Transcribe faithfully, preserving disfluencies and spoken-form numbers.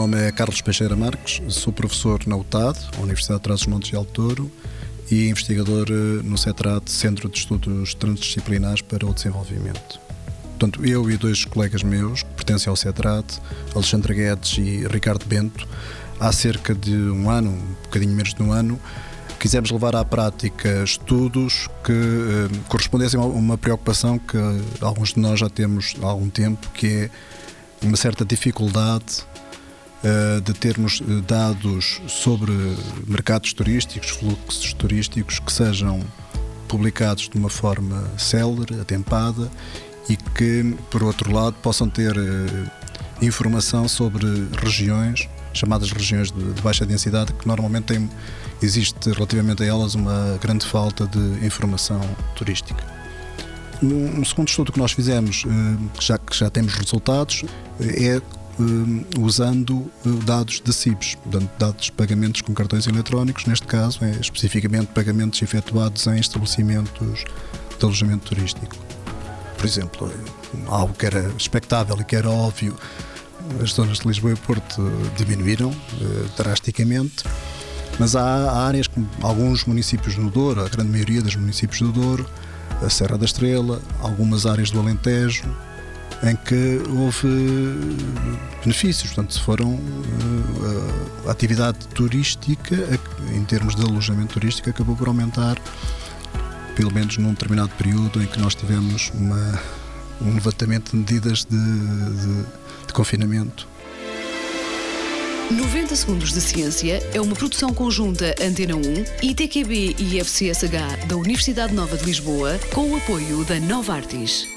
nome é Carlos Peixeira Marques, sou professor na U T A D, Universidade de Trás-os-Montes e Alto Douro, e investigador no CETRAD, Centro de Estudos Transdisciplinares para o Desenvolvimento. Portanto, eu e dois colegas meus, que pertencem ao CETRAD, Alexandre Guedes e Ricardo Bento, há cerca de um ano, um bocadinho menos de um ano, quisemos levar à prática estudos que eh, correspondessem a uma preocupação que alguns de nós já temos há algum tempo, que é uma certa dificuldade uh, de termos dados sobre mercados turísticos, fluxos turísticos que sejam publicados de uma forma célere, atempada e que, por outro lado, possam ter uh, informação sobre regiões, chamadas regiões de, de baixa densidade, que normalmente tem, existe relativamente a elas uma grande falta de informação turística. Um segundo estudo que nós fizemos, já que já temos resultados, é usando dados de C I Bs, dados de pagamentos com cartões eletrónicos, neste caso, é especificamente pagamentos efetuados em estabelecimentos de alojamento turístico. Por exemplo, algo que era expectável e que era óbvio, as zonas de Lisboa e Porto diminuíram drasticamente, mas há, há áreas, como alguns municípios no Douro, a grande maioria dos municípios do Douro, a Serra da Estrela, algumas áreas do Alentejo, em que houve benefícios, portanto, foram a atividade turística, em termos de alojamento turístico, acabou por aumentar, pelo menos num determinado período em que nós tivemos uma, um levantamento de medidas de, de, de confinamento. noventa Segundos de Ciência é uma produção conjunta Antena um, I T Q B e I F C S H da Universidade Nova de Lisboa, com o apoio da Novartis.